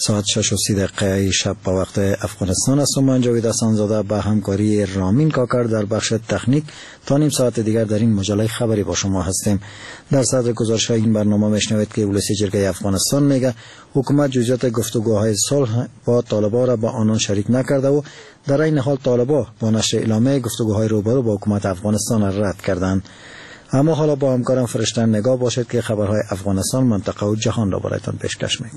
ساعت 6:30 شب با وقت افغانستان است و من جاوید حسن‌زاده با همکاری رامین کاکر در بخش تکنیک تا نیم ساعت دیگر در این مجله خبری با شما هستیم. در صدر گزارش این برنامه میشنوید که ولسی جرگه افغانستان میگه حکومت جزئیات گفتگوهای صلح با طالبان را با آنان شریک نکرده و در این حال طالبان با نشر اعلامیه گفتگوهای روبرو با حکومت افغانستان را رد کردند. اما حالا با همکارم فرشته نگاه باشید که خبرهای افغانستان، منطقه و جهان را برایتان پیشکش می‌کند.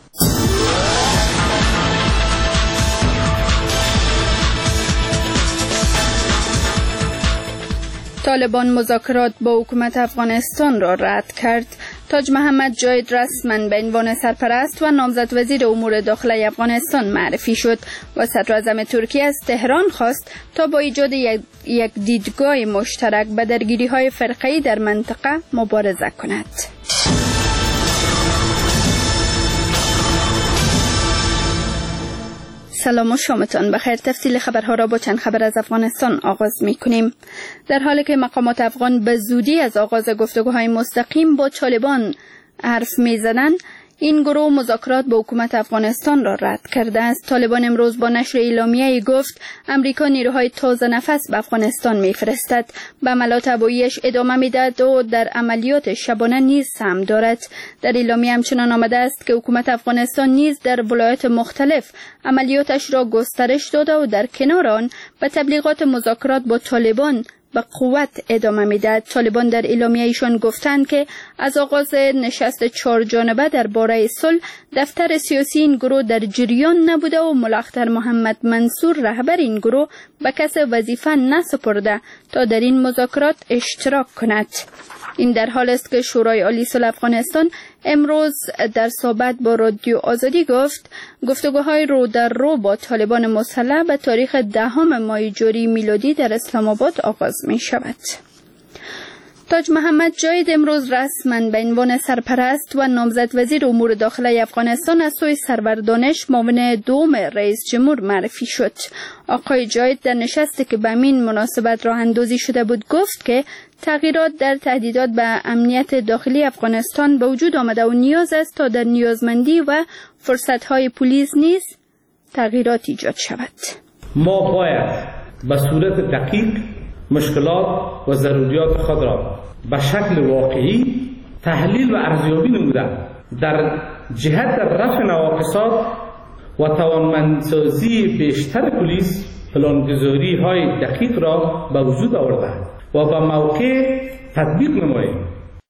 طالبان مذاکرات با حکومت افغانستان را رد کرد. تاج محمد جاید رسما به عنوان سرپرست و نامزد وزیر امور داخلی افغانستان معرفی شد و صدراعظم ترکیه از تهران خواست تا با ایجاد یک دیدگاه مشترک به درگیری‌های فرقه‌ای در منطقه مبارزه کند. سلام و شامتان بخیر. تفصیل خبرها را با چند خبر از افغانستان آغاز می کنیم. در حالی که مقامات افغان به زودی از آغاز گفتگوهای مستقیم با طالبان حرف می زدند، این گروه مذاکرات با حکومت افغانستان را رد کرده است. طالبان امروز با نشر اعلامیه‌ای گفت امریکا نیروهای تازه نفس به افغانستان می‌فرستد، به عملیات هوایی‌اش ادامه می‌دهد و در عملیات شبانه نیز سهم دارد. در اعلامیه همچنان آمده است که حکومت افغانستان نیز در ولایات مختلف عملیاتش را گسترش داده و در کنار آن به تبلیغات مذاکرات با طالبان به قوت ادامه می‌دهد. طالبان در اعلامیه ایشان گفتند که از آغاز نشست 4 جانبه درباره صلح دفتر سیاسی این گروه در جریان نبوده و ملا اختر محمد منصور رهبر این گروه به کس وظیفه نسپرده تا در این مذاکرات اشتراک کند. این در حال است که شورای عالی صلح افغانستان امروز در صحبت با رادیو آزادی گفت گفتگوهای رو در رو با طالبان مسلح به تاریخ 10 ماه جاری میلادی در اسلام آباد آغاز می شود. تاج محمد جاید امروز رسما به عنوان سرپرست و نامزد وزیر امور داخلی افغانستان از سوی سرور دانش معاون دوم رئیس جمهور معرفی شد. آقای جاید در نشستی که به همین مناسبت راه اندازی شده بود گفت که تغییرات در تهدیدات به امنیت داخلی افغانستان به وجود آمده و نیاز است تا در نیازمندی و فرصت‌های پلیس نیز تغییرات ایجاد شود. ما باید به صورت دقیق مشکلات و ضروریات خود را به شکل واقعی تحلیل و ارزیابی نموده در جهت رفع نواقصات و توانمندسازی بیشتر پلیس پلانگذاری های دقیق را به وجود آورده و به موقع تطبیق نماییم.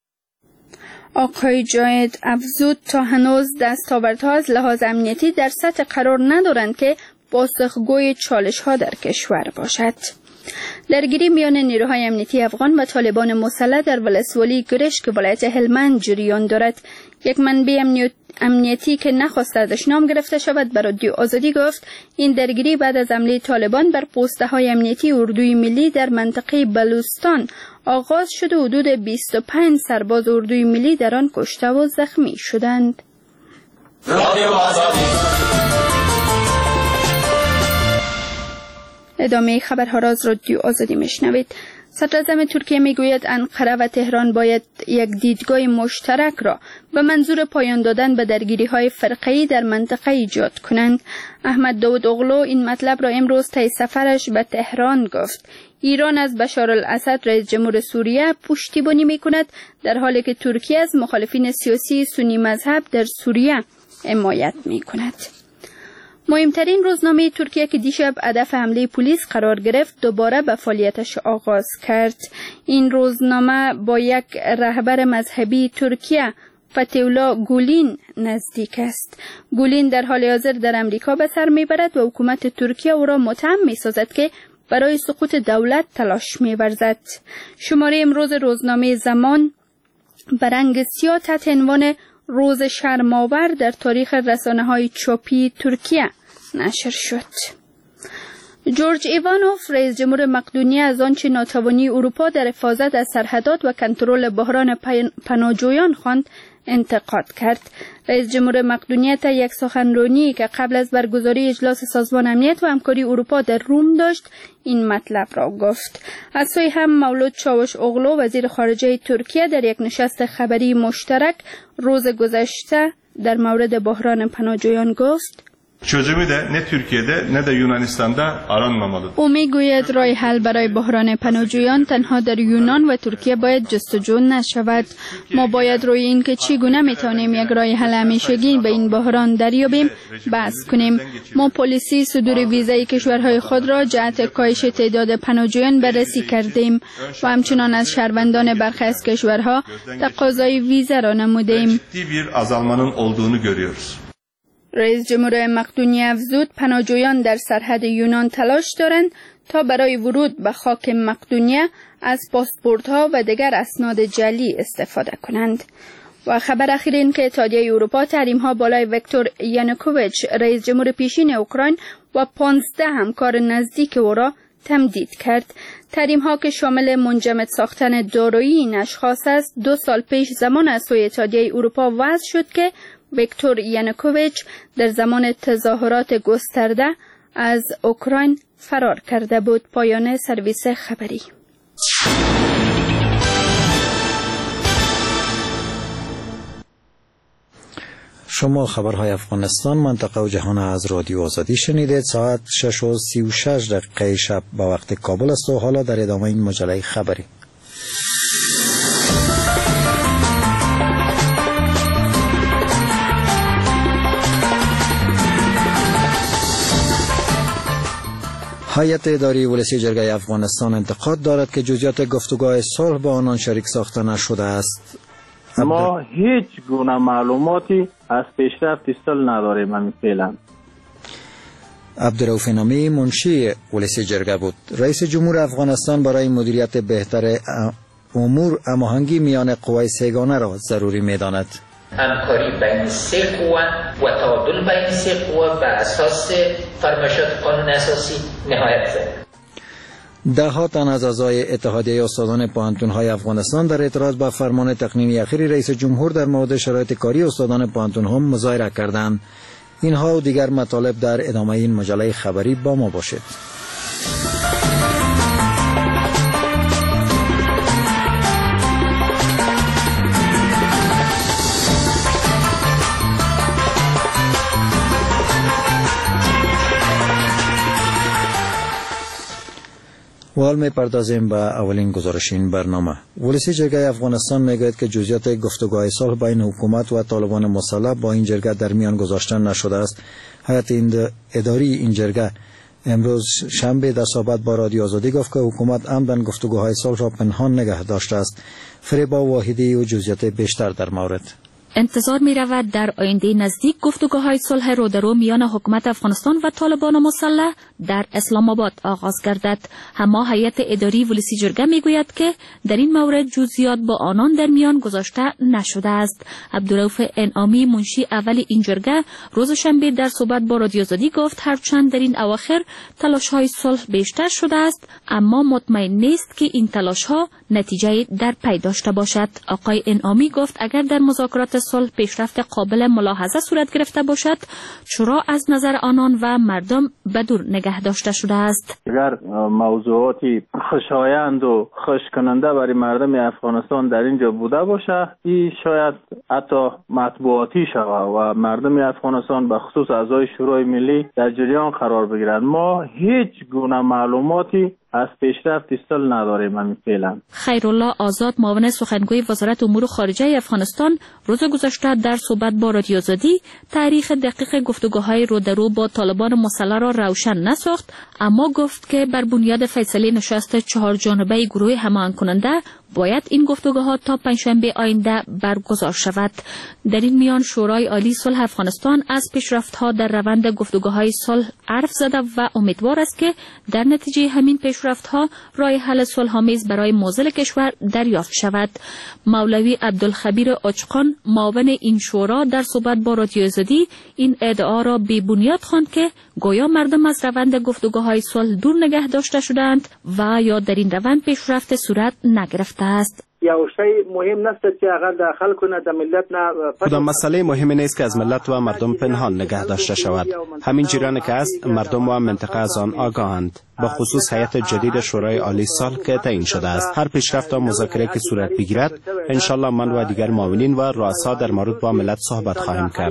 آقای جاید افزود تا هنوز دستاوردها از لحاظ امنیتی در سطح قرار ندارند که پاسخگوی چالش‌ها در کشور باشد. درگیری میان نیروهای امنیتی افغان و طالبان مسلح در ولسوالی گرشک ولایت هلمند جریان دارد. یک منبع امنیتی که نخواست ازش نام گرفته شود به رادیو آزادی گفت این درگیری بعد از حمله طالبان بر پست‌های امنیتی اردوی ملی در منطقه بلوچستان آغاز شد و حدود 25 سرباز اردوی ملی در آن کشته و زخمی شدند. ادامه خبرها را از رادیو آزادی میشنوید. صدراعظم ترکیه میگوید انقره و تهران باید یک دیدگاه مشترک را به منظور پایان دادن به درگیری‌های فرقه‌ای در منطقه ایجاد کنند. احمد داود اوغلو این مطلب را امروز طی سفرش به تهران گفت. ایران از بشار الاسد رئیس جمهور سوریه پشتیبانی میکند در حالی که ترکیه از مخالفین سیاسی سنی مذهب در سوریه حمایت میکند. مهمترین روزنامه ترکیه که دیشب هدف حمله پلیس قرار گرفت دوباره به فعالیتش آغاز کرد. این روزنامه با یک رهبر مذهبی ترکیه فتح‌الله گولین نزدیک است. گولین در حال حاضر در امریکا به سر میبرد و حکومت ترکیه او را متهم میسازد که برای سقوط دولت تلاش می‌ورزد. شماره امروز روزنامه زمان به رنگ سیاه تحت عنوان روز شرم‌آور در تاریخ رسانه‌های چاپی ترکیه نشر شد. جورج ایوانوف رئیس جمهور مقدونیه از آنچه ناتوانی اروپا در حفاظت از سرحدات و کنترل بحران پناهجویان خواند انتقاد کرد. رئیس جمهور مقدونیه تا یک سخنرانی که قبل از برگزاری اجلاس سازمان امنیت و همکاری اروپا در روم داشت این مطلب را گفت. از سوی هم مولود چاوش اوغلو وزیر خارجه ترکیه در یک نشست خبری مشترک روز گذشته در مورد بحران پناهجویان گفت: çözümü de ne Türkiye'de ne de Yunanistan'da aranmamalıdır. او میگوید راه حل برای بحران پناهجویان تنها در یونان و ترکیه باید جستجو نشود. ما باید روی این که چگونه میتوانیم یک راه حل همیشگی به این بحران دریابیم بحث کنیم. ما پلیسی صدور ویزای کشورهای خود را جهت کاهش تعداد پناهجویان بررسی کردیم و همچنان از شهروندان برخی از کشورها تقاضای ویزا را نمودیم. رئیس جمهور مقدونیه افزود پناهجویان در سرحد یونان تلاش دارند تا برای ورود به خاک مقدونیه از پاسپورت‌ها و دیگر اسناد جعلی استفاده کنند. و خبر اخیر این که اتحادیه اروپا تحریم‌ها بالای ویکتور یانوکوویچ رئیس جمهور پیشین اوکراین و 15 همکار نزدیک او را تمدید کرد. تحریم‌ها که شامل منجمد ساختن دارایی این اشخاص است 2 سال پیش زمان از سوی اتحادیه اروپا وضع شد که ویکتور یانوکوویچ در زمان تظاهرات گسترده از اوکراین فرار کرده بود. پایان سرویس خبری. شما خبرهای افغانستان، منطقه و جهان از رادیو آزادی شنیدید. ساعت 6:36 شب به وقت کابل است و حالا در ادامه این مجله خبری. هیئت اداری ولسی جرگه افغانستان انتقاد دارد که جزئیات گفتگوهای صلح با آنان شریک ساخته نشده است. ما هیچ گونه معلوماتی از پیشرفت صلح نداریم همین فعلا. عبدالرؤوف نامی منشی ولسی جرگه بود. رئیس جمهور افغانستان برای مدیریت بهتر امور هماهنگی میان قوای سه‌گانه را ضروری می‌داند. همکاری بین 3 قوه و تعادل بین 3 قوه بر اساس فرمایشات قانون اساسی نهایت زد. ده تن از اعضای اتحادیه استادان پوهنتون‌های افغانستان در اعتراض به فرمان تقنینی اخیر رئیس جمهور در مورد شرایط کاری استادان پوهنتون‌ها مظاهره کردند. اینها و دیگر مطالب در ادامه این مجله خبری با ما باشید. و حال می‌پردازیم به اولین گزارش این برنامه. ولسی جرگه افغانستان میگوید که جزئیات گفتگوهای صلح بین حکومت و طالبان مسلح با این جرگه در میان گذاشته نشده است. هیئت اداری این جرگه امروز شنبه در صحبت با رادیو آزادی گفت که حکومت عمداً گفتگوهای صلح را پنهان نگه داشته است. فریبا واحدی و جزئیات بیشتر در مورد. انتظار می رود در آینده نزدیک گفتگوهای صلح رودرو میان حکومت افغانستان و طالبان مسلح در اسلام آباد آغاز گردد. اما هیئت اداری ولسی جرگه می گوید که در این مورد جزئیات با آنان در میان گذاشته نشده است. عبدالرؤوف انعامی منشی اول این جرگه روز شنبه در صحبت با رادیو آزادی گفت هرچند در این اواخر تلاش‌های صلح بیشتر شده است اما مطمئن نیست که این تلاش‌ها نتیجه در پی داشته باشد. آقای انعامی گفت اگر در مذاکرات صلح پیشرفت قابل ملاحظه صورت گرفته باشد چرا از نظر آنان و مردم به دور نگه داشته شده است. اگر موضوعاتی خوشایند و خوش کننده برای مردم افغانستان در اینجا بوده باشه این شاید حتی مطبوعاتی شود و مردم افغانستان به خصوص اعضای شورای ملی در جریان قرار بگیرند. ما هیچ گونه معلوماتی از پیشرفت صلح نداریم همین فعلا. خیرالله آزاد معاون سخنگوی وزارت امور خارجه افغانستان روز گذشته در صحبت با رادیو آزادی تاریخ دقیق گفتگوهای رودرو با طالبان مسلح را روشن نساخت اما گفت که بر بنیاد فیصله نشست 4 جانبه گروه هماهنگ کننده باید این گفتگوها تا پنجشنبه آینده برگزار شود. در این میان شورای عالی صلح افغانستان از پیشرفت‌ها در روند گفتگوهای صلح حرف زده و امیدوار است که در نتیجه همین پیشرفت‌ها راه حل صلح‌آمیز برای معضل کشور دریافت شود. مولوی عبدالخبیر آچقان معاون این شورا در صحبت با رادیو آزادی این ادعا را بی بنیاد خواند که گویا مردم از روند گفتگوهای صلح دور نگه داشته شدند و یا در این روند پیشرفت صورت نگرفته است. یا شی مهم نیست که اگر داخل کنه در ملت نه. کدام مسئله مهمی نیست که از ملت و مردم پنهان نگه داشته شود. همین جریان که است مردم و منطقه از آن آگاهند، با خصوص هیئت جدید شورای عالی صلح که تعیین شده است. هر پیشرفت و مذاکره که صورت بگیرد ان شاء الله من و دیگر معاونین و رؤسا در مورد با ملت صحبت خواهیم کرد.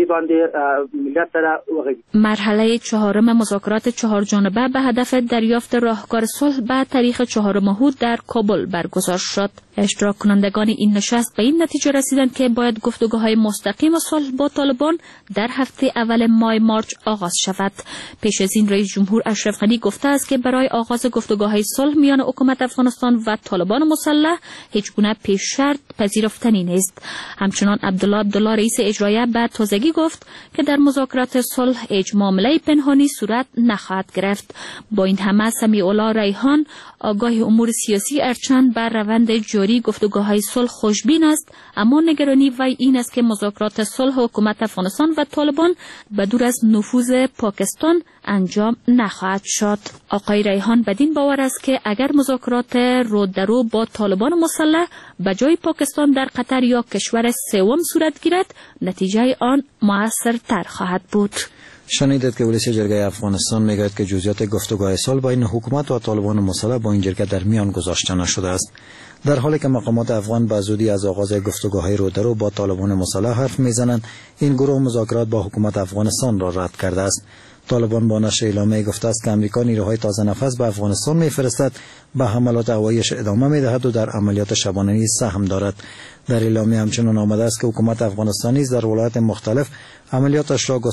مرحله چهارم مذاکرات چهار جانبه به هدف دریافت راهکار صلح به تاریخ 4 مهر در کابل برگزار شد. اشتراک کنندگان این نشست به این نتیجه رسیدند که باید گفتگوهای مستقیم صلح با طالبان در هفته اول ماه مارچ آغاز شود. پیش از این رئیس جمهور اشرف غنی گفته است که برای آغاز گفتگوهای صلح میان حکومت افغانستان و طالبان مسلح هیچ گونه پیش شرط پذیرفتنی نیست. همچنان عبدالله رئیس اجرایه به تازگی گفت که در مذاکرات صلح هیچ معامله پنهانی صورت نخواهد گرفت. با این همه سمیع الله ریحان آگاه امور سیاسی ارچند بر روند جاری گفتگوهای صلح خوشبین است، اما نگرانی وی این است که مذاکرات صلح حکومت افغانستان و طالبان به دور از نفوذ پاکستان انجام نخواهد شد. آقای ریحان بدین باور است که اگر مذاکرات رو در رو با طالبان مسلح به جای پاکستان در قطر یا کشور سوم صورت گیرد، نتیجه آن مؤثرتر خواهد بود. شنیدید که رئیس جرگه افغانستان میگوید که جزئیات گفتگوهای صلح بین حکومت و طالبان مسلح با این جرگه در میان گذاشته نشده است، در حالی که مقامات افغان به زودی از آغاز گفتگوهای رو در رو با طالبان مسلح حرف میزنند. این گروه مذاکرات با حکومت افغانستان را رد کرده است. طالبان با نشر اعلامیه گفته است که امریکا نیروهای تازه نفس به افغانستان میفرستد، به حملات هواییش ادامه میدهد و در عملیات شبانه نیز سهم دارد. در اعلامیه همچنین آمده است که حکومت افغانستان نیز در ولایات مختلف عملیاتش را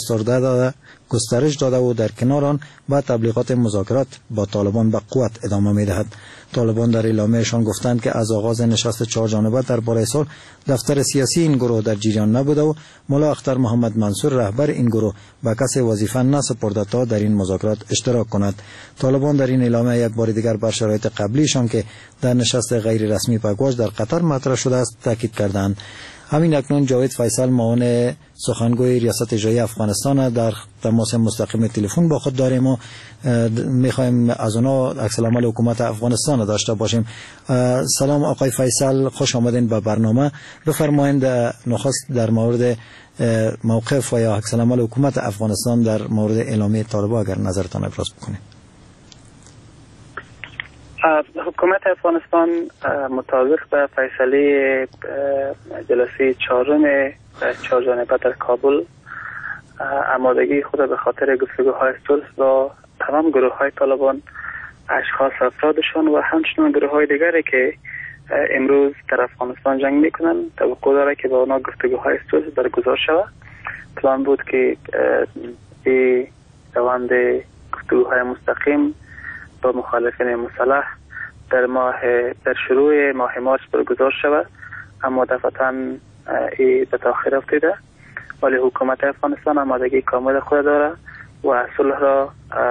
گسترش داده و در کنار آن با تبلیغات مذاکرات با طالبان به قوت ادامه میدهد. طالبان در اعلامیهشان گفتند که از آغاز نشست 4 جانبه در صلح دفتر سیاسی این گروه در جریان نبوده و ملا اختر محمد منصور رهبر این گروه به کسی وظیفه نسپرده تا در این مذاکرات اشتراک کند. طالبان در این اعلامیه یک بار دیگر بر شرایط قبلیشان که در نشست غیر رسمی پگواش در قطر مطرح شده است تاکید کردند. همین اکنون جاوید فیصل معاون سخنگوی ریاست اجرایی افغانستان در تماس مستقیم تلفن با خود داریم و میخوایم از اونا عکس العمل حکومت افغانستان داشته باشیم. سلام آقای فیصل، خوش آمدین به برنامه. بفرمایید نخست در مورد موقف و یا عکس العمل حکومت افغانستان در مورد اعلامیه طالبان اگر نظرتان ابراز بکنید. حکومت افغانستان مطابق به فیصله جلسه 4 جانبه در کابل آمادگی خود به خاطر گفتگوهای صلح با تمام گروه های طالبان، اشخاص افرادشان و همچنین گروه های دیگری که امروز در افغانستان جنگ میکنن توقع داره که با اونا گفتگوهای صلح برگزار شود. پلان بود که این روند گفتگوهای مستقیم با مخالفین مسلح در شروع ماه مارچ برگزار شود، اما دفعتاً به تاخیر افتاده، ولی حکومت افغانستان آمادگی کامل خود داره و صلح را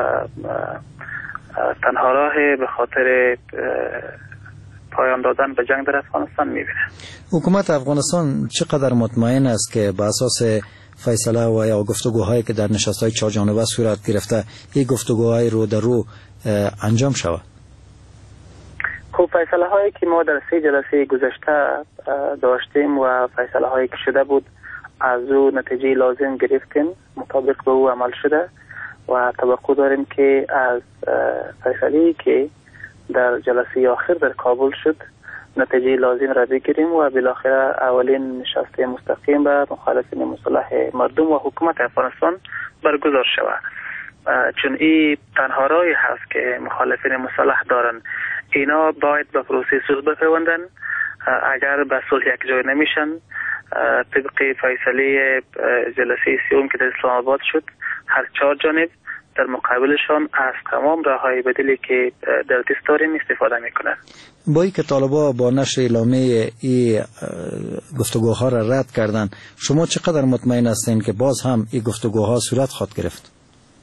تنها راه به خاطر پایان دادن به جنگ در افغانستان میبینه. حکومت افغانستان چقدر مطمئن است که به اساس فیصله و یا گفتگوهایی که در نشست‌های 4 جانبه صورت گرفته این گفتگوهای رو در رو انجام شود؟ خب فیصله هایی که ما در 3 جلسه گذشته داشتیم و فیصله هایی که شده بود از او نتیجه لازم گرفتیم، مطابق به او عمل شده و توقع داریم که از فیصله که در جلسه آخر در کابل شد نتیجه لازم را بگیریم و بالاخره اولین نشست مستقیم به مخالفین مسلح مردم و حکومت افغانستان برگزار شود، چون این تنها راهی هست که مخالفین مسلح دارن. اینا باید به پروسه صلح بپیوندن. اگر به صلح یک جای نمیشن، طبق فیصله جلسه 3 که در اسلام آباد شد، هر 4 جانب در مقابلشان از تمام راههای بدیلی که در دست داریم استفاده میکنن. با اینکه طالبان با نشر اعلامیه این گفتگوها را رد کردن، شما چقدر مطمئن هستین که باز هم این گفتگوها صورت خواهد گرفت؟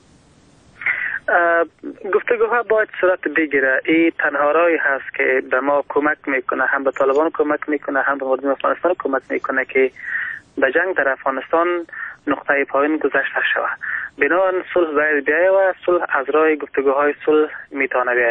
گفتگوها باید صورت بگیره. این تنها راهی هست که به ما کمک میکنه، هم به طالبان کمک میکنه، هم به مردم افغانستان کمک میکنه که به جنگ در افغانستان نقطه پایان گذشته شود. بنابراین صلح باید بیاید و صلح از راه گفتگوهای صلح میتونه بیاید.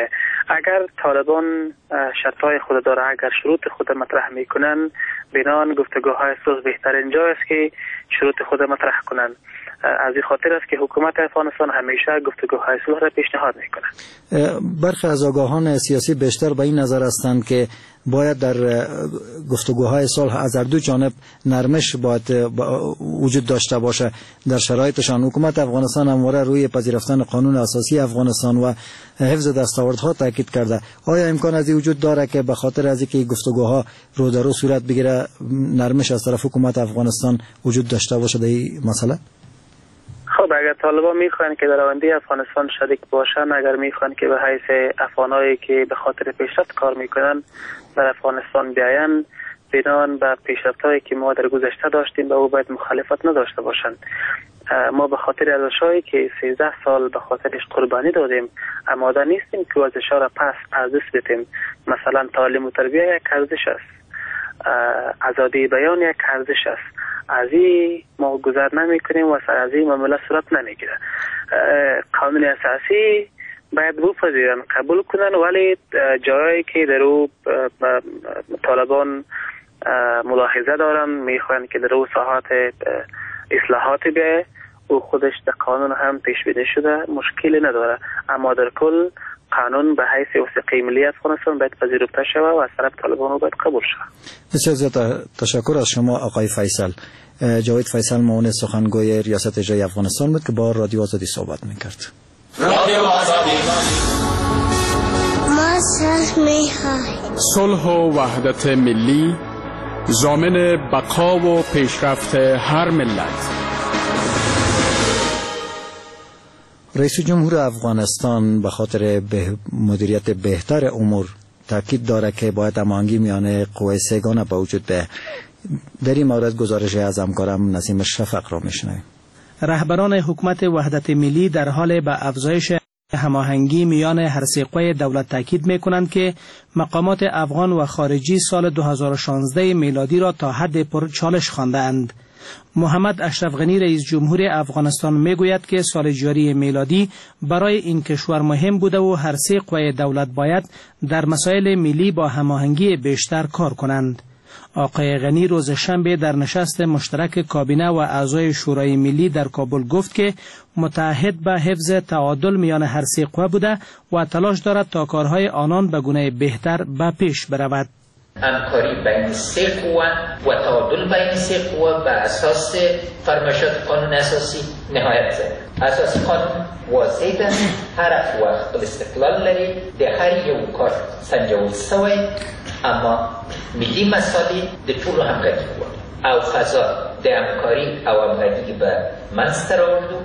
اگر طالبان شرطهای خود داره، اگر شروط خود مطرح میکنن، بنان گفتگوهای صلح بهترین جای است که شروط خود مطرح کنن. از این خاطر است که حکومت افغانستان همیشه گفتگوهای صلح را پیشنهاد میکنه. برخی از آگاهان سیاسی بیشتر به این نظر هستند که باید در گفتگوهای صلح از هر دو جانب نرمش باید وجود داشته باشه. در شرایطشان حکومت افغانستان همواره روی پذیرفتن قانون اساسی افغانستان و حفظ دستاوردها تاکید کرده. آیا امکان از این وجود داره که به خاطر از اینکه گفتگوها رو در رو صورت بگیره نرمش از طرف حکومت افغانستان وجود داشته باشه در این مسئله؟ خب اگر طالبان میخوان که در آینده افغانستان شریک باشن، اگر میخوان که به حیث افغانایی که به خاطر پیشرفت کار میکنن در افغانستان بیاین، بنان به پیشرفت‌هایی که ما در گذشته داشتیم به او باید مخالفت نداشته باشند. ما به خاطر ارزش‌هایی که 13 سال به خاطرش قربانی دادیم آماده نیستیم که ارزش‌ها را پس از دست بدیم. مثلا تعلیم و تربیت یک ارزش است، آزادی بیان یک ارزش است. از این ما گذر نمی کنیم و از این معامله صورت نمیگیره. قانون اساسی باید بپذیرن، قبول کنن، ولی جایی که در او طالبان ملاحظه دارن، میخوان که در او ساحات اصلاحات بیه، او خودش در قانون هم پیش بینی شده، مشکلی نداره. اما در کل قانون به حیث وثیقه ملی افغانستان باید پذیرفته شود و از طرف طالبان باید قبول شود. بسیار زیاد تشکر از شما آقای فیصل. جاوید فیصل معاون سخنگوی ریاست اجرایی افغانستان بود که با رادیو آزادی صحبت میکرد. رادیو آزادی ما صلح و وحدت ملی ضامن بقا و پیشرفت هر ملت. رئیس جمهور افغانستان به خاطر مدیریت بهتر امور تاکید داره که باید هماهنگی میان قوای سه‌گانه به وجود بیاید. در این مورد گزارش از همکارم نسیم شفق را میشنویم. رهبران حکومت وحدت ملی در حال به افزایش هماهنگی میان هر سه قوای دولت تاکید میکنند که مقامات افغان و خارجی سال 2016 میلادی را تا حد پرچالش خواندند. محمد اشرف غنی رئیس جمهور افغانستان میگوید که سال جاری میلادی برای این کشور مهم بوده و هر سه قوای دولت باید در مسائل ملی با هماهنگی بیشتر کار کنند. آقای غنی روز شنبه در نشست مشترک کابینه و اعضای شورای ملی در کابل گفت که متعهد به حفظ تعادل میان هر سه قوا بوده و تلاش دارد تا کارهای آنان به گونه بهتر به پیش برود. همکاری بین سه قوا و تعادل بین سه قوا به اساس فرمایشات قانون اساسی نهایت زد. اساس قانون واضح ده، هر وقت استقلال لري، د هر یو کار سنجول سوی، اما ملی مسائل د ټولو همغږي او فضا د همکاری او همغږي به منځته راوړلو.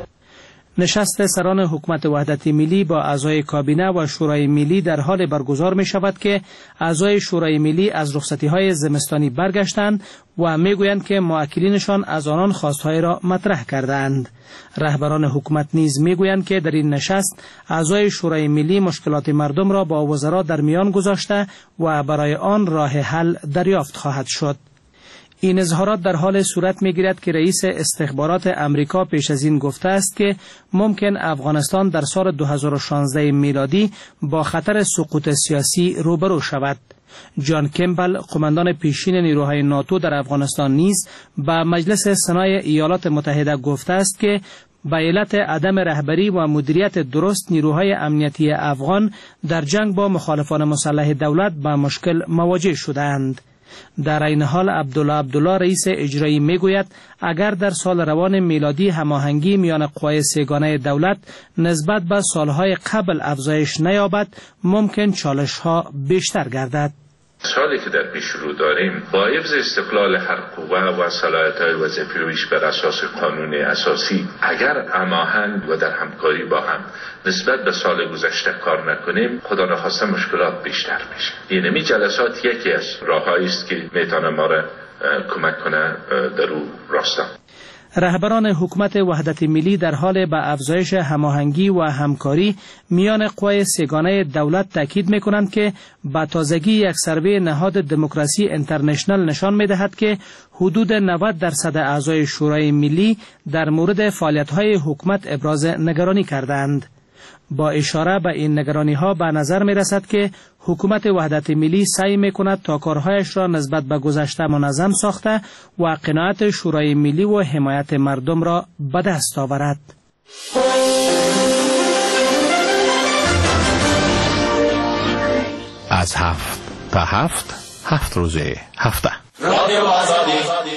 نشست سران حکومت وحدت ملی با اعضای کابینه و شورای ملی در حال برگزار می شود که اعضای شورای ملی از رخصتی های زمستانی برگشتند و می گویند که موکلینشان از آنان خواستهای را مطرح کردند. رهبران حکومت نیز می گویند که در این نشست اعضای شورای ملی مشکلات مردم را با وزرا در میان گذاشته و برای آن راه حل دریافت خواهد شد. این اظهارات در حال صورت می‌گیرد که رئیس استخبارات امریکا پیش از این گفته است که ممکن افغانستان در سال 2016 میلادی با خطر سقوط سیاسی روبرو شود. جان کمبل قماندان پیشین نیروهای ناتو در افغانستان نیز به مجلس سنای ایالات متحده گفته است که به علت عدم رهبری و مدیریت درست نیروهای امنیتی افغان در جنگ با مخالفان مسلح دولت به مشکل مواجه شدند. در این حال عبدالله رئیس اجرایی میگوید اگر در سال روان میلادی هماهنگی میان قوای سه‌گانه دولت نسبت به سالهای قبل افزایش نیابد ممکن چالش‌ها بیشتر گردد. سالی که در پیش رو داریم با حفظ استقلال هر قوه و صلاحیت‌های وظیفه‌ایش بر اساس قانون اساسی اگر هماهنگ و در همکاری با هم نسبت به سال گذشته کار نکنیم خدا نخواسته مشکلات بیشتر میشه. این جلسات یکی از راههایی است که میتونه ما را کمک کنه در اون راستا. رهبران حکومت وحدت ملی در حال به افزایش هماهنگی و همکاری میان قوای سه‌گانه دولت تاکید می‌کنند که با تازگی یک سروی نهاد دموکراسی اینترنشنال نشان می‌دهد که حدود 90% اعضای شورای ملی در مورد فعالیت‌های حکومت ابراز نگرانی کردند. با اشاره به این نگرانی ها به نظر می رسد که حکومت وحدت ملی سعی می کند تا کارهایش را نسبت به گذشته منظم ساخته و قناعت شورای ملی و حمایت مردم را به دست آورد. از 7 تا 7 روز هفته رادیو آزادی.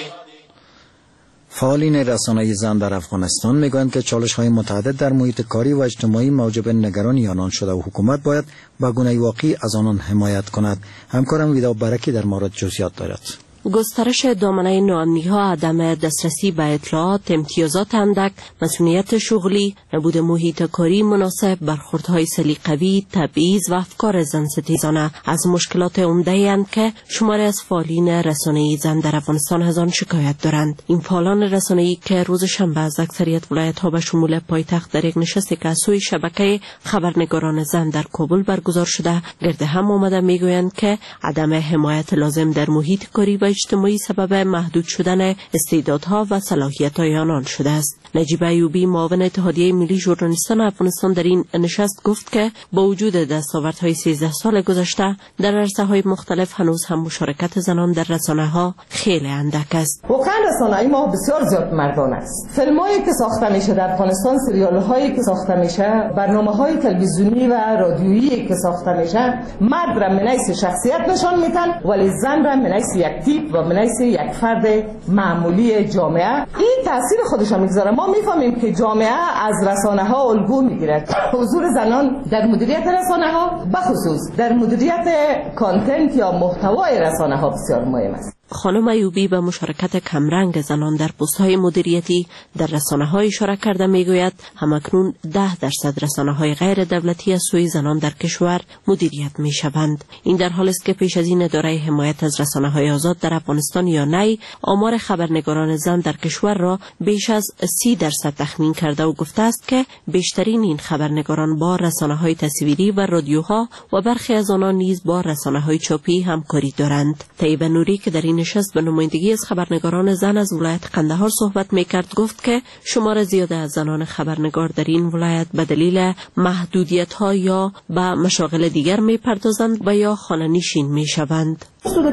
فعالین رسانه‌ای زن در افغانستان میگویند که چالش‌های متعدد در محیط کاری و اجتماعی موجب نگرانی آنان شده و حکومت باید به گونه واقعی از آنان حمایت کند. همکارم ویدا برکی در مورد جزئیات دارد. گسترش دامنه ناامنی‌ها، عدم دسترسی به اطلاعات، امتیازات اندک، مسئولیت شغلی، نبود محیط کاری مناسب، برخوردهای سلیقه‌ای، تبعیض و افکار زن‌ستیزانه از مشکلات عمده‌اند که شماری از فعالین رسانه‌ای زن در افغانستان از آن شکایت دارند. این فعالان رسانه‌ای که روز شنبه از اکثریت ولایت‌ها به شمول پایتخت در یک نشستی که از سوی شبکه خبرنگاران زن در کابل برگزار شده گرد هم آمده میگویند که عدم حمایت لازم در محیط کاری و اجتماعی سبب محدود شدن استعدادها و صلاحیت‌های آنان شده است. نجیب ایوبی، معاون اتحادیه ملی ژورنالیستان افغانستان، در این نشست گفت که با وجود دستاوردهای 13 سال گذشته در عرصه‌های مختلف هنوز هم مشارکت زنان در رسانه‌ها خیلی اندک است. واقعا رسانه‌ای ما بسیار زیاد مردانه است. فیلم‌هایی که ساخته میشه در افغانستان، سریال‌هایی که ساخته میشه، برنامه‌های تلویزیونی و رادیویی که ساخته میشه، مرد را من حیث شخصیت نشان میدن ولی زن را من حیث یک تیپ و من حیث یک فرد معمولی جامعه. این تاثیر خودش میگذاره. ما میفهمیم که جامعه از رسانه‌ها الگو میگیرد. حضور زنان در مدیریت رسانه‌ها، بخصوص در مدیریت کانتنت یا محتوای رسانه‌ها بسیار مهم است. خانم ایوبی به مشارکت کمرنگ زنان در پست‌های مدیریتی در رسانه‌ها اشاره کرده میگوید همکنون 10% رسانه‌های غیر دولتی از سوی زنان در کشور مدیریت میشوند. این در حالی است که پیش از این اداره حمایت از رسانه‌های آزاد در افغانستان یا نی آمار خبرنگاران زن در کشور را بیش از 30% تخمین کرده و گفته است که بیشترین این خبرنگاران با رسانه‌های تصویری و رادیوها و برخی از آنها نیز با رسانه‌های چاپی همکاری دارند. طیبه نوری که در این نشست به نمایندگی از خبرنگاران زن از ولایت قندهار صحبت میکرد گفت که شمار زیاده از زنان خبرنگار در این ولایت به دلیل محدودیت‌ها یا به مشاغل دیگر میپردازند و یا خانه نشین میشوند.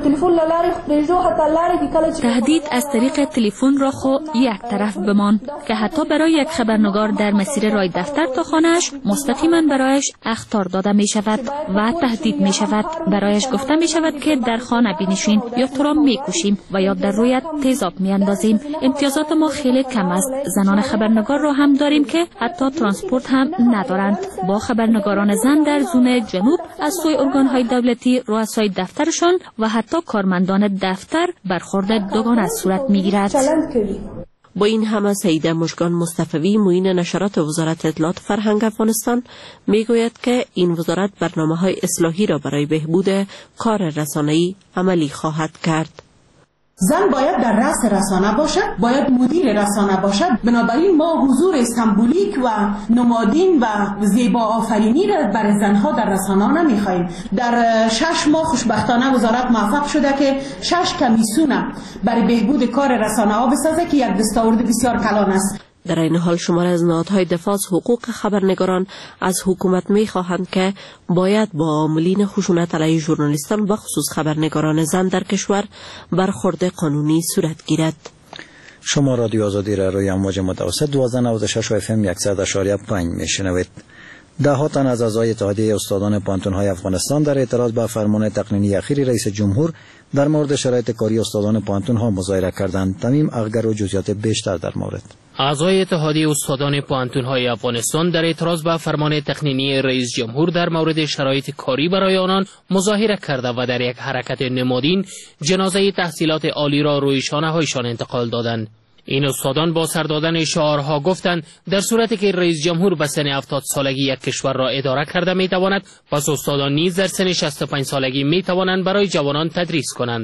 تهدید از طریق تلفن را خو یک طرف بمان که حتی برای یک خبرنگار در مسیر راه دفتر تا خانه‌اش مستقیما برایش اخطار داده می شود و تهدید می شود. برایش گفته می شود که در خانه بنشین یا تو را می کشیم و یا در رویت تیزاب می اندازیم. امتیازات ما خیلی کم است. زنان خبرنگار را هم داریم که حتی ترانسپورت هم ندارند. با خبرنگاران زن در زون جنوب از سوی ارگان‌های دولتی، رؤسای دفترشان و حتی کارمندان دفتر برخورد دوگانه صورت می‌گیرد. با این همه سیده مژگان مصطفی، معین نشرات وزارت اطلاعات فرهنگ افغانستان میگوید که این وزارت برنامه‌های اصلاحی را برای بهبود کار رسانه‌ای عملی خواهد کرد. زن باید در رأس رسانه باشد، باید مدیر رسانه باشد. بنابراین ما حضور سمبولیک و نمادین و زیبا آفرینی را برای زنها در رسانه نمیخواهیم. در 6 ماه خوشبختانه وزارت موفق شده که 6 کمیسیون برای بهبود کار رسانه ها بسازه که یک دستاورد بسیار کلان است. در این حال شمار از نهادهای دفاع از حقوق خبرنگاران از حکومت می‌خواهند که باید با عاملین خشونت علیه ژورنالیستان و خصوص خبرنگاران زن در کشور برخورد قانونی صورت گیرد. شما رادیو آزادی را روی امواج متوسط 1296 FM 100.5 میشنوید. ده تن از اعضای اتحادیه استادان پانتون‌های افغانستان در اعتراض به فرمان تقنینی اخیر رئیس جمهور در مورد شرایط کاری استادان پانتون‌ها مظاهره کردند. تمیم اغگر و جزئیات بیشتر در مورد. اعضای اتحادیه استادان پانتون‌های افغانستان در اعتراض به فرمان تقنینی رئیس جمهور در مورد شرایط کاری برای آنان مظاهره کرده و در یک حرکت نمادین جنازه تحصیلات عالی را روی شانه‌هایشان انتقال دادند. این استادان با سر دادن شعارها گفتند در صورتی که رئیس جمهور به سن 70 سالگی یک کشور را اداره کرده میتواند، پس استادان نیز در سن 65 سالگی میتوانند برای جوانان تدریس کنند.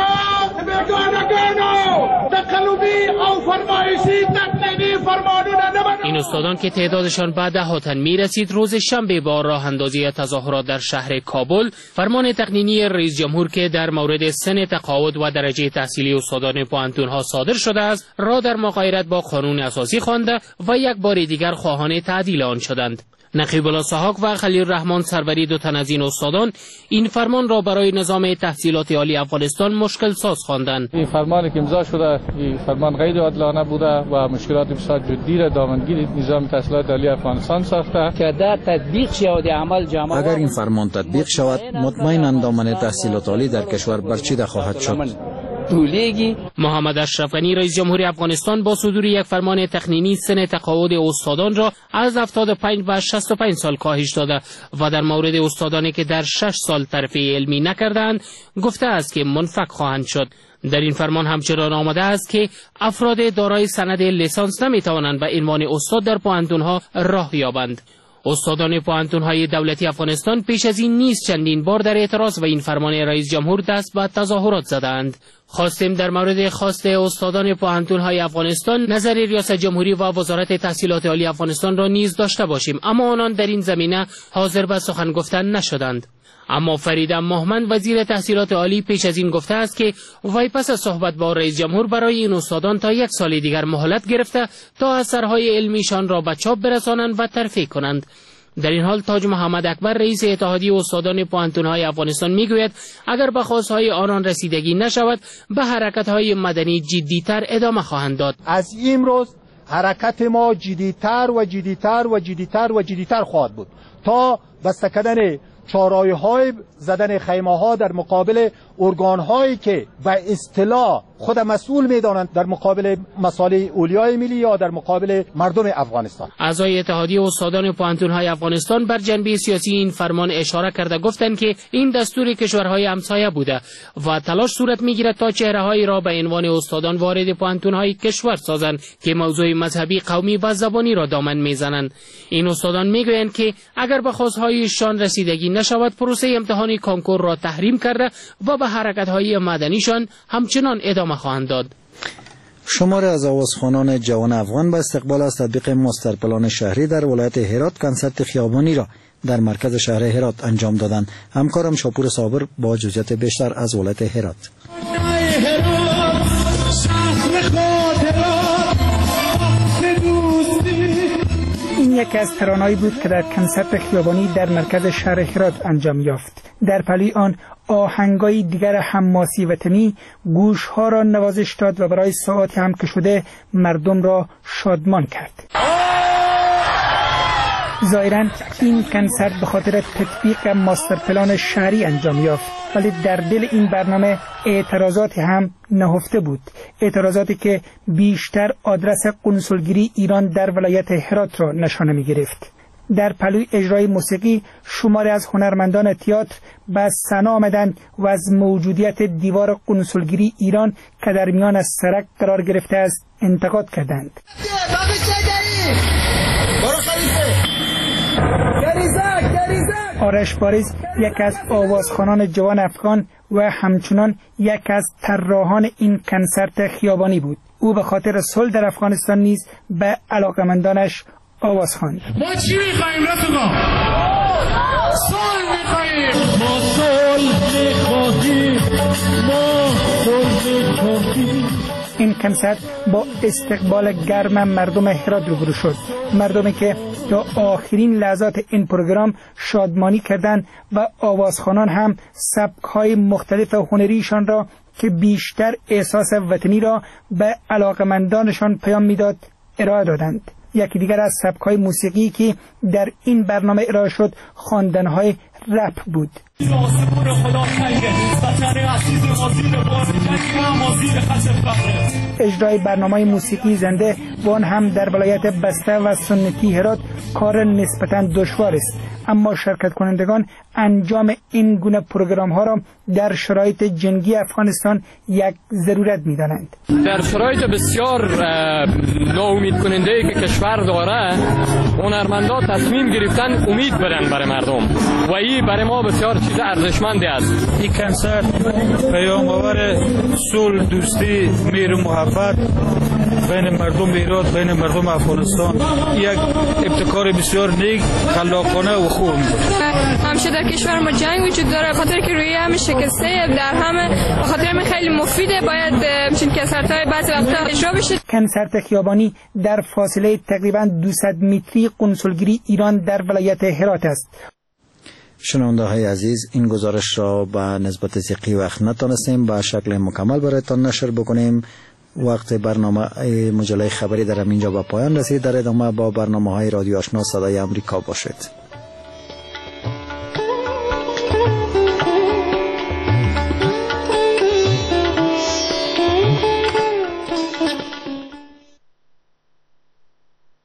این استادان که تعدادشان به 10 تن میرسید روز شنبه با راه اندازی تظاهرات در شهر کابل فرمان تقنینی رئیس جمهور که در مورد سن تقاعد و درجه تحصیلی استادان پانتون‌ها صادر شده است را در مغایرت با قانون اساسی خوانده و یک بار دیگر خواهان تعدیل آن شدند. نقیب الله سحاق و خلیل رحمان سروری، دو تن از این استادان، این فرمان را برای نظام تحصیلات عالی افغانستان مشکل ساز خواندند. این فرمانی که امضا شده، این فرمان غیر عادلانه بوده و مشکلات بسیار جدی را دامنگیر نظام تحصیلات عالی افغانستان ساخته که در تطبیق شود عمل جامعه. اگر این فرمان تطبیق شود، مطمئناً دامن تحصیلات عالی در کشور برچیده خواهد شد. محمد اشرف غنی رئیس جمهوری افغانستان با صدور یک فرمان تقنینی سن تقاعد استادان را از 75 به 65 سال کاهش داده و در مورد استادانی که در 6 سال ترفیع علمی نکردند گفته است که منفک خواهند شد. در این فرمان همچنان آمده است که افراد دارای سند لیسانس نمیتوانند به عنوان استاد در پوهنتون‌ها راه یابند. استادان پوهنتون‌های دولتی افغانستان پیش از این نیز چندین بار در اعتراض به این فرمان رئیس جمهور دست به تظاهرات زدند. خواستیم در مورد خواست استادان پوهنتون‌های افغانستان نظر ریاست جمهوری و وزارت تحصیلات عالی افغانستان را نیز داشته باشیم، اما آنان در این زمینه حاضر به سخن گفتن نشدند. اما فرید مهمند وزیر تحصیلات عالی پیش از این گفته است که وی پس از صحبت با رئیس جمهور برای این استادان تا 1 سال دیگر مهلت گرفته تا اثرهای علمیشان را به چاپ برسانند و ترفیع کنند. در این حال تاج محمد اکبر رئیس اتحادیه استادان پوهنتون‌های افغانستان میگوید اگر به خواستهای آنان رسیدگی نشود به حرکت‌های مدنی جدی‌تر ادامه خواهند داد. از امروز حرکت ما جدی‌تر و جدی‌تر و جدی‌تر و جدی‌تر خواهد بود تا بسته کردن چاره‌های زدن خیمه‌ها در مقابل ارگان‌هایی که به اصطلاح خود مسئول می‌دانند در مقابل مصالح اولیای ملی یا در مقابل مردم افغانستان. اعضای اتحادیه استادان پوهنتون‌های افغانستان بر جنبه سیاسی این فرمان اشاره کرده گفتند که این دستور کشورهای همسایه بوده و تلاش صورت می‌گیرد تا چهره‌هایی را به عنوان استادان وارد پوهنتون‌های کشور سازند که موضوع مذهبی، قومی و زبانی را دامن می‌زنند. این استادان می‌گویند که اگر به خواست‌هایشان رسیدگی نشود پروسه امتحانی کنکور را تحریم کرده و به حرکت‌های مدنیشان همچنان ادامه خواهند داد. شماری از آوازخوانان جوان افغان به استقبال از تطبیق ماستر پلان شهری در ولایت هرات کنسرت خیابانی را در مرکز شهر هرات انجام دادند. همکارم شاپور صابر با جزئیات بیشتر از ولایت هرات. این یکی از ترانه‌ای بود که در کنسرت خیابانی در مرکز شهر هرات انجام یافت. در پلی آن آهنگای دیگر حماسی وطنی گوشها را نوازش داد و برای ساعاتی هم که شده مردم را شادمان کرد. ظاهراً این کنسرت به خاطر تطبیق ماستر پلان شهری انجام یافت، ولی در دل این برنامه اعتراضاتی هم نهفته بود، اعتراضاتی که بیشتر آدرس قنسولگری ایران در ولایت هرات را نشانه می گرفت. در پلوی اجرای موسیقی شماری از هنرمندان تئاتر به ثنا آمدند و از موجودیت دیوار قنسولگری ایران که در میان از سرک قرار گرفته است انتقاد کردند. آرش باریز یک از آوازخوانان جوان افغان و همچنان یک از طراحان این کنسرت خیابانی بود. او به خاطر صلح در افغانستان نیز به علاقمندانش آواز خواند. ما چی می‌خوایم رفقا؟ صلح می‌خوایم. ما صلح می‌خوایم. ما صلح می‌خوایم. این کنسرت با استقبال گرم مردم هرات روبرو شد، مردمی که تا آخرین لحظات این پروگرام شادمانی کردند و آوازخوانان هم سبک‌های مختلف هنریشان را که بیشتر احساس وطنی را به علاقمندانشان پیام میداد ارائه دادند. یکی دیگر از سبک‌های موسیقی که در این برنامه ارائه شد خواندن‌های رپ بود. اجرای برنامه موسیقی زنده و آن هم در ولایت بسته و سنتی هرات کار نسبتاً دشوار است، اما شرکت کنندگان انجام این گونه پروگرام ها را در شرایط جنگی افغانستان یک ضرورت می‌دانند. در شرایط بسیار ناامید کننده که کشور داره، هنرمندان تصمیم گرفتن امید بدن برای مردم و این برای ما بسیار چیز ارزشمندی است. این کنسرت پیام‌آور صلح، دوستی، مهر و محبت بین مردم ایران، بین مردم افغانستان یک ابتکار بسیار نیک، خلاقانه و خوب بود. همیشه در کشور ما جنگ وجود داره، خاطر که روی همه شکسته در همه، خاطر همه خیلی مفیده، باید چون کسرت‌های بعضی وقتا اجرا بشه. کنسرت خیابانی در فاصله تقریبا 200 متری کنسولگری ایران در ولایت هرات است. شنونده های عزیز، این گزارش را به نسبت ضیقی وقت نتونستیم به شکل مکمل برایتان نشر بکنیم. وقت برنامه مجله خبری در اینجا به پایان رسید. در ادامه با برنامه های رادیو آشنا صدای امریکا باشید.